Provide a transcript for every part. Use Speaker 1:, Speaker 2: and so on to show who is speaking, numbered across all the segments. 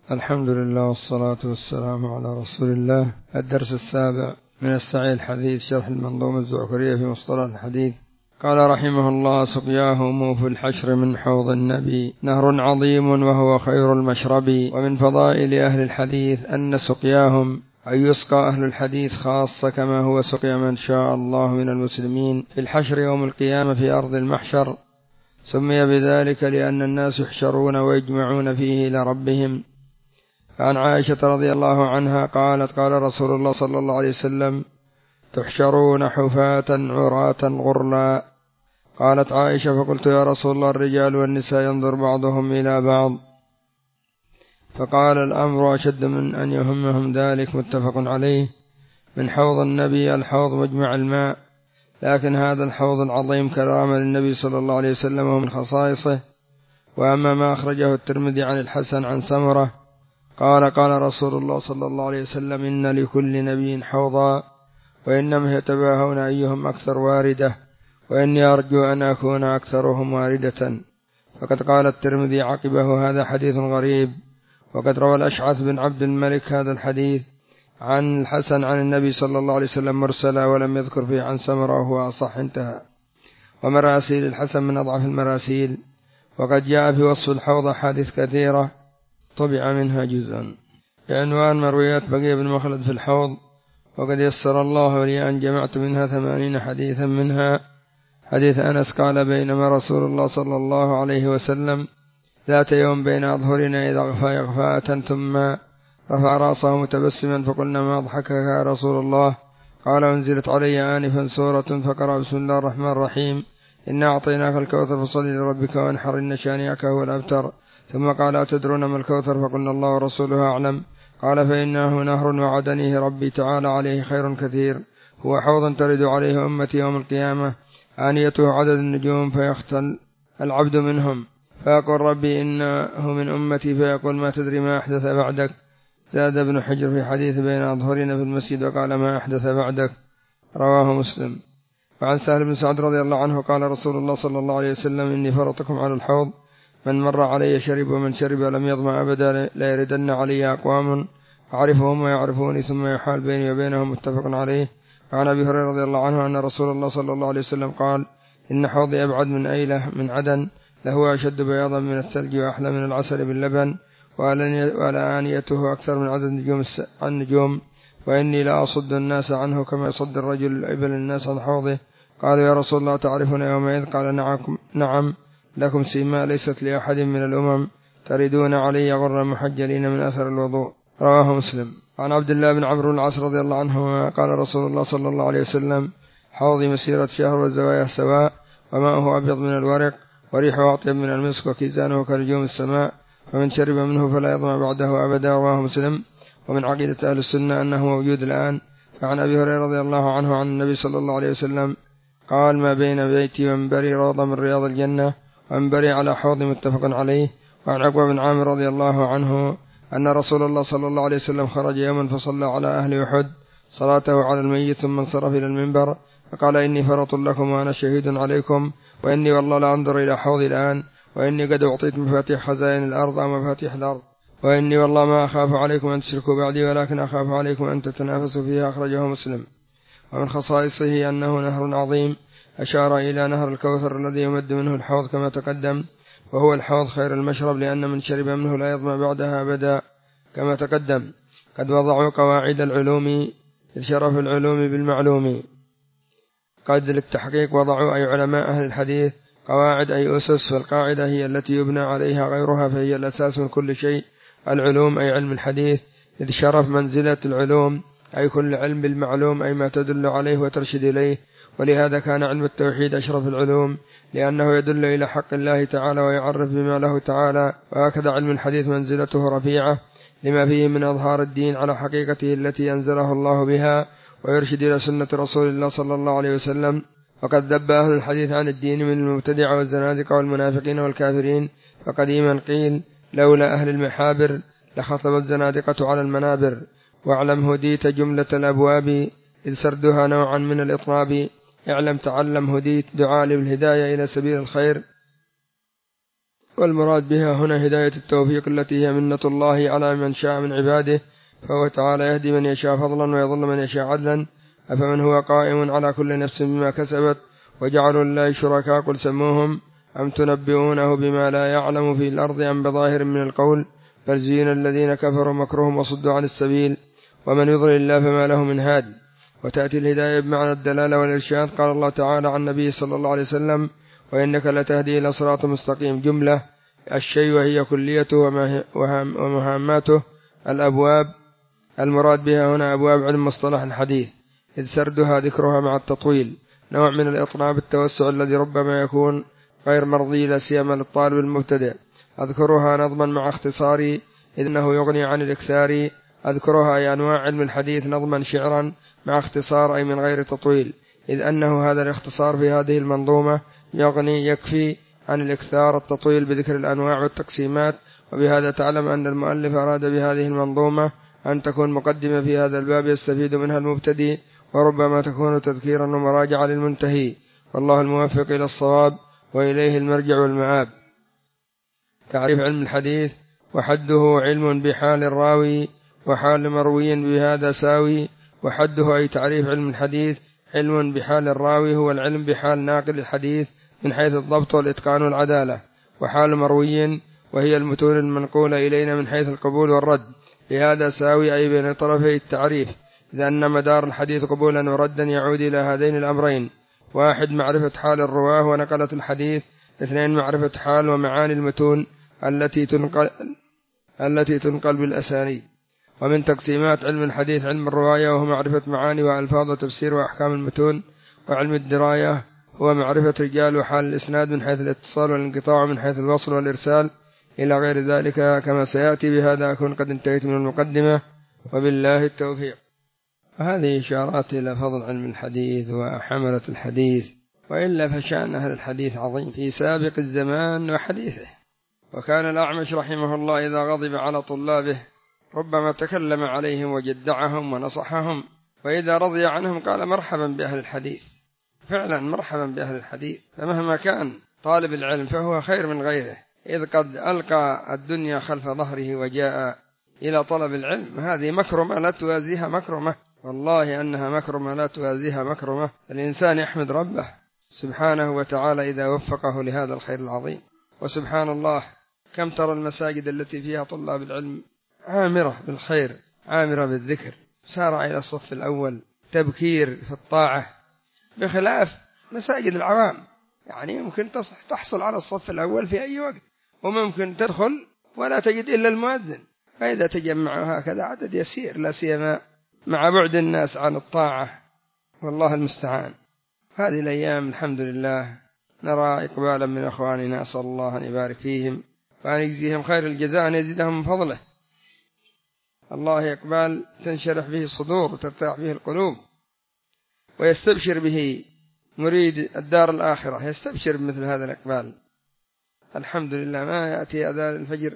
Speaker 1: الحمد لله والصلاة والسلام على رسول الله. الدرس السابع من السعي الحديث، شرح المنظومة الزعكرية في مصطلح الحديث. قال رحمه الله: سقياهم في الحشر من حوض النبي نهر عظيم وهو خير المشرب. ومن فضائل أهل الحديث أن سقياهم أن يسقى أهل الحديث خاصة كما هو سقي من شاء الله من المسلمين في الحشر يوم القيامة في أرض المحشر. سمي بذلك لأن الناس يحشرون ويجمعون فيه إلى ربهم. عن عائشة رضي الله عنها قالت: قال رسول الله صلى الله عليه وسلم: تحشرون حفاة عراة غرلا. قالت عائشة: فقلت يا رسول الله: الرجال والنساء ينظر بعضهم إلى بعض؟ فقال: الأمر أشد من أن يهمهم ذلك. متفق عليه. من حوض النبي الحوض مجمع الماء، لكن هذا الحوض العظيم كرامة للنبي صلى الله عليه وسلم ومن خصائصه. وأما ما أخرجه الترمذي عن الحسن عن سمرة قال: قال رسول الله صلى الله عليه وسلم: إن لكل نبي حوضا، وإنما يتباهون أيهم أكثر واردة، وإني أرجو أن أكون أكثرهم واردة. فقد قال الترمذي عقبه: هذا حديث غريب. وقد روى الأشعث بن عبد الملك هذا الحديث عن الحسن عن النبي صلى الله عليه وسلم مرسلا، ولم يذكر فيه عن سمرة وهو أصح. انتهى. ومراسيل الحسن من أضعف المراسيل. وقد جاء في وصف الحوض أحاديث كثيرة، طبع منها جزء بعنوان مرويات بقي بن مخلد في الحوض. وقد يسر الله لي أن جمعت منها 80 حديثا، منها حديث أنس قال: بينما رسول الله صلى الله عليه وسلم ذات يوم بين أظهرنا إذا غفى يغفاءة، ثم رفع رأسه متبسما، فقلنا: ما أضحكك يا رسول الله؟ قال: أنزلت علي آنفا سورة فقرأ: بسم الله الرحمن الرحيم، إنا أعطيناك الكوثر فصل لربك وانحر، إن شانئك هو الأبتر. ثم قال: أتدرون ما الكوثر؟ فقلنا: الله ورسوله أعلم. قال: فإنه نهر وعدنيه ربي تعالى عليه خير كثير، هو حوض ترد عليه أمتي يوم القيامة، آنيته عدد النجوم، فيختل العبد منهم، فيقول: ربي إنه من أمتي، فيقول: ما تدري ما أحدث بعدك. زاد ابن حجر في حديث بين أظهرنا في المسجد وقال: ما أحدث بعدك. رواه مسلم. وعن سهل بن سعد رضي الله عنه قال: رسول الله صلى الله عليه وسلم: إني فرطكم على الحوض، من مر علي شرب، ومن شرب لم يظمأ أبدا، لا يردن علي أقوام أعرفهم ويعرفوني ثم يحال بيني وبينهم. متفق عليه. وعن أبي هريرة رضي الله عنه أن رسول الله صلى الله عليه وسلم قال: إن حوضي أبعد من أيلة من عدن، لهو أشد بياضا من الثلج وأحلى من العسل باللبن، ولآنيته أكثر من عدد النجوم، وإني لا أصد الناس عنه كما يصد الرجل الإبل الناس عن حوضه. قالوا: يا رسول الله تعرفنا يومئذ؟ قال: نعم، لكم سيماء ليست لأحد من الأمم، تردون علي غرا محجلين من أثر الوضوء. رواه مسلم. عن عبد الله بن عمرو بن العاص رضي الله عنه قال: رسول الله صلى الله عليه وسلم: حوضي مسيرة شهر والزوايا سواء، وماؤه أبيض من الورق، وريحه أطيب من المسك، وكيزانه كنجوم السماء، فمن شرب منه فلا يظمأ بعده أبدا. رواه مسلم. ومن عقيدة أهل السنة أنه موجود الآن. فعن أبي هريرة رضي الله عنه عن النبي صلى الله عليه وسلم قال: ما بين بيتي ومنبري روضة من رياض الجنة، ومنبري على حوض. متفق عليه. وعن عقبة بن عامر رضي الله عنه أن رسول الله صلى الله عليه وسلم خرج يوما فصلى على أهل أحد صلاته على الميت، ثم انصرف إلى المنبر فقال: إني فرط لكم وأنا شهيد عليكم، وإني والله لا أنظر إلى حوضي الآن، وإني قد أعطيت مفاتيح خزائن الأرض أو مفاتيح الأرض، وإني والله ما أخاف عليكم أن تشركوا بعدي، ولكن أخاف عليكم أن تتنافسوا فيها. أخرجه مسلم. ومن خصائصه أنه نهر عظيم، أشار إلى نهر الكوثر الذي يمد منه الحوض كما تقدم، وهو الحوض خير المشرب، لأن من شرب منه لا يظمأ بعدها أبدا كما تقدم. قد وضعوا قواعد العلوم، إذ شرف العلوم بالمعلوم. قد للتحقيق وضعوا أي علماء أهل الحديث قواعد أي أسس، فالقاعدة هي التي يبنى عليها غيرها، فهي الأساس من كل شيء. العلوم أي علم الحديث، إذ شرف منزلة العلوم أي كل علم بالمعلوم، أي ما تدل عليه وترشد إليه. ولهذا كان علم التوحيد أشرف العلوم، لأنه يدل إلى حق الله تعالى ويعرف بما له تعالى. وهكذا علم الحديث منزلته رفيعة، لما فيه من أظهار الدين على حقيقته التي أنزله الله بها، ويرشد إلى سنة رسول الله صلى الله عليه وسلم. وقد ذب أهل الحديث عن الدين من المبتدع والزنادقة والمنافقين والكافرين، فقديما قيل: لولا أهل المحابر لخطب الزنادقة على المنابر. واعلم هديت جملة الأبواب، إذ سردها نوعا من الإطناب. اعلم تعلم هديت، دعاء بالهداية إلى سبيل الخير. والمراد بها هنا هداية التوفيق التي هي منة الله على من شاء من عباده، فهو تعالى يهدي من يشاء فضلا ويضل من يشاء عدلا. أفمن هو قائم على كل نفس بما كسبت وجعلوا لله شركاء قل سموهم أم تنبئونه بما لا يعلم في الأرض أم بظاهر من القول بل زين الذين كفروا مكرهم وصدوا عن السبيل ومن يضلل الله فما له من هاد. وتأتي الهداية بمعنى الدلالة والإرشاد. قال الله تعالى عن النبي صلى الله عليه وسلم وإنك لتهدي إلى صراط مستقيم. جملة الشيء وهي كليته ومهاماته. الأبواب المراد بها هنا أبواب علم مصطلح الحديث، إذ سردها ذكرها مع التطويل نوع من الإطناب التوسع الذي ربما يكون غير مرضي لا سيما للطالب المبتدئ. أذكرها نظما مع اختصاري إذ أنه يغني عن الإكثار. أذكرها أي أنواع علم الحديث نظما شعرا مع اختصار أي من غير تطويل، إذ أنه هذا الاختصار في هذه المنظومة يكفي عن الإكثار التطويل بذكر الأنواع والتقسيمات. وبهذا تعلم أن المؤلف أراد بهذه المنظومة أن تكون مقدمة في هذا الباب يستفيد منها المبتدئ، وربما تكون تذكيرا ومراجعة للمنتهي، والله الموفق إلى الصواب وإليه المرجع والمآب. تعريف علم الحديث: وحده علم بحال الراوي وحال مروي بهذا ساوي. وحده أي تعريف علم الحديث علم بحال الراوي هو العلم بحال ناقل الحديث من حيث الضبط والإتقان والعدالة، وحال مروي وهي المتون المنقولة إلينا من حيث القبول والرد بهذا ساوي أي بين طرفي التعريف، إذا أن مدار الحديث قبولا وردا يعود إلى هذين الأمرين: واحد معرفة حال الرواه ونقلة الحديث، اثنين معرفة حال ومعاني المتون التي تنقل بالأسانيد. ومن تقسيمات علم الحديث علم الرواية وهو معرفة معاني وألفاظ وتفسير وأحكام المتون. وعلم الدراية هو معرفة رجال وحال الإسناد من حيث الاتصال والانقطاع ومن حيث الوصل والإرسال إلى غير ذلك كما سيأتي. بهذا أكون قد انتهيت من المقدمة وبالله التوفيق. وهذه إشارات إلى فضل علم الحديث وحملة الحديث، وإلا فشأن أهل الحديث عظيم في سابق الزمان وحديثه. وكان الأعمش رحمه الله إذا غضب على طلابه ربما تكلم عليهم وجدعهم ونصحهم، وإذا رضي عنهم قال مرحبا بأهل الحديث. فعلا مرحبا بأهل الحديث، فمهما كان طالب العلم فهو خير من غيره، إذ قد ألقى الدنيا خلف ظهره وجاء إلى طلب العلم. هذه مكرمة لا توازيها مكرمة، والله أنها مكرمة لا توازيها مكرمة. الإنسان يحمد ربه سبحانه وتعالى إذا وفقه لهذا الخير العظيم. وسبحان الله كم ترى المساجد التي فيها طلاب العلم عامرة بالخير عامرة بالذكر، سارع إلى الصف الأول، تبكير في الطاعة، بخلاف مساجد العوام. يعني ممكن تحصل على الصف الأول في أي وقت، وممكن تدخل ولا تجد إلا المؤذن. فإذا تجمعوا هكذا عدد يسير، لا سيما مع بعد الناس عن الطاعة، والله المستعان. هذه الأيام الحمد لله نرى إقبالا من أخواننا، أسأل الله أن يبارك فيهم وأن يجزيهم خير الجزاء، أن يزيدهم من فضله. الله إقبال تنشرح به الصدور وترتاح به القلوب، ويستبشر به مريد الدار الآخرة، يستبشر بمثل هذا الإقبال. الحمد لله ما يأتي أذان الفجر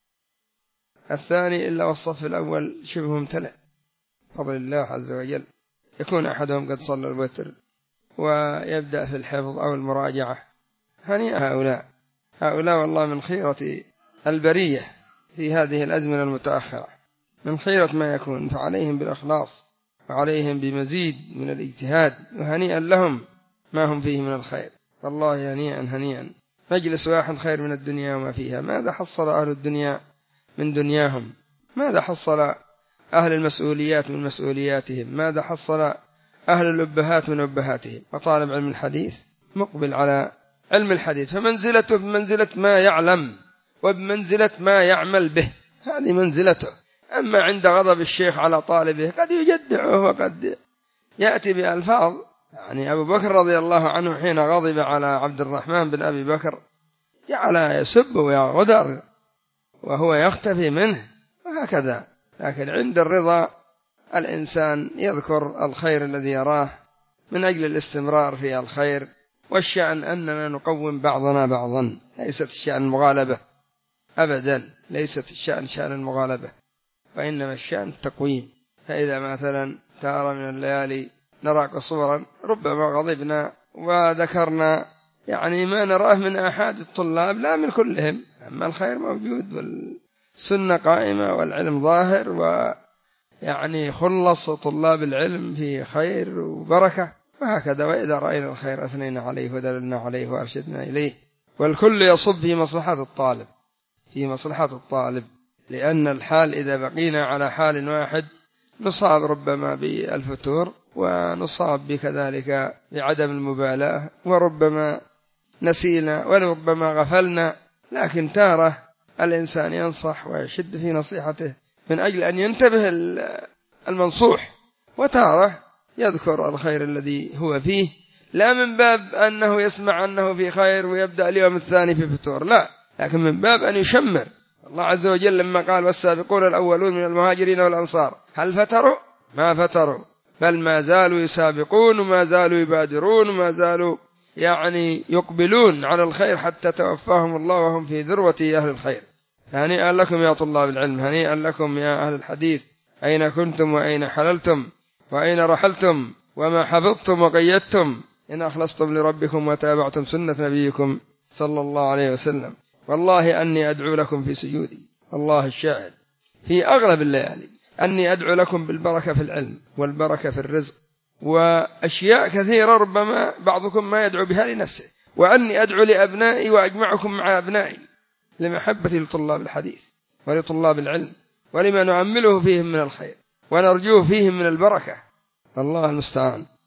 Speaker 1: الثاني إلا والصف الأول شبه ممتلئ فضل الله عز وجل. يكون أحدهم قد صلى الوتر ويبدأ في الحفظ أو المراجعة. هنيئا هؤلاء والله من خيرة البرية في هذه الأزمنة المتأخرة، من خيرة ما يكون، فعليهم بالإخلاص وعليهم بمزيد من الاجتهاد، وهنيئا لهم ما هم فيه من الخير. والله هنيئا مجلس واحد خير من الدنيا وما فيها. ماذا حصل أهل الدنيا من دنياهم؟ ماذا حصل أهل المسؤوليات من مسؤولياتهم؟ ماذا حصل أهل الأبهات من أبهاتهم؟ وطالب علم الحديث مقبل على علم الحديث، فمنزلته بمنزلة ما يعلم وبمنزلة ما يعمل به، هذه منزلته. أما عند غضب الشيخ على طالبه قد يجدعه وقد يأتي بألفاظ. يعني أبو بكر رضي الله عنه حين غضب على عبد الرحمن بن أبي بكر جعل يسب ويغدر وهو يختفي منه، وهكذا. لكن عند الرضا الإنسان يذكر الخير الذي يراه من أجل الاستمرار في الخير. والشأن أننا نقوم بعضنا بعضا، ليست الشأن المغالبة أبدا، ليست الشأن شأن المغالبة، وإنما الشأن التقويم. فإذا مثلا تارى من الليالي نرى قصورا ربما غضبنا وذكرنا يعني ما نراه من أحد الطلاب، لا من كلهم، أما الخير موجود والسنة قائمة والعلم ظاهر، ويعني خلص طلاب العلم في خير وبركة، وهكذا. وإذا رأينا الخير أثنينا عليه ودللنا عليه وأرشدنا إليه. والكل يصب في مصلحة الطالب، في مصلحة الطالب، لأن الحال إذا بقينا على حال واحد نصاب ربما بالفتور، ونصاب بكذلك بعدم المبالاة، وربما نسينا وربما غفلنا. لكن تاره الإنسان ينصح ويشد في نصيحته من أجل أن ينتبه المنصوح، وتاره يذكر الخير الذي هو فيه، لا من باب أنه يسمع أنه في خير ويبدأ اليوم الثاني في فتور، لا، لكن من باب أن يشمر. الله عز وجل لما قال والسابقون الأولون من المهاجرين والأنصار، هل فتروا؟ ما فتروا، بل ما زالوا يسابقون وما زالوا يبادرون وما زالوا يعني يقبلون على الخير حتى توفاهم الله وهم في ذروة أهل الخير. هنيئا لكم يا طلاب العلم، هنيئا لكم يا أهل الحديث، أين كنتم وأين حللتم وأين رحلتم وما حفظتم وقيدتم، إن أخلصتم لربكم وتابعتم سنة نبيكم صلى الله عليه وسلم. والله أني أدعو لكم في سجودي، الله الشاهد، في أغلب الليالي، أني أدعو لكم بالبركة في العلم والبركة في الرزق وأشياء كثيرة ربما بعضكم ما يدعو بها لنفسه، وأني أدعو لأبنائي وأجمعكم مع أبنائي لمحبتي لطلاب الحديث ولطلاب العلم ولما نعمله فيهم من الخير ونرجوه فيهم من البركة. الله المستعان.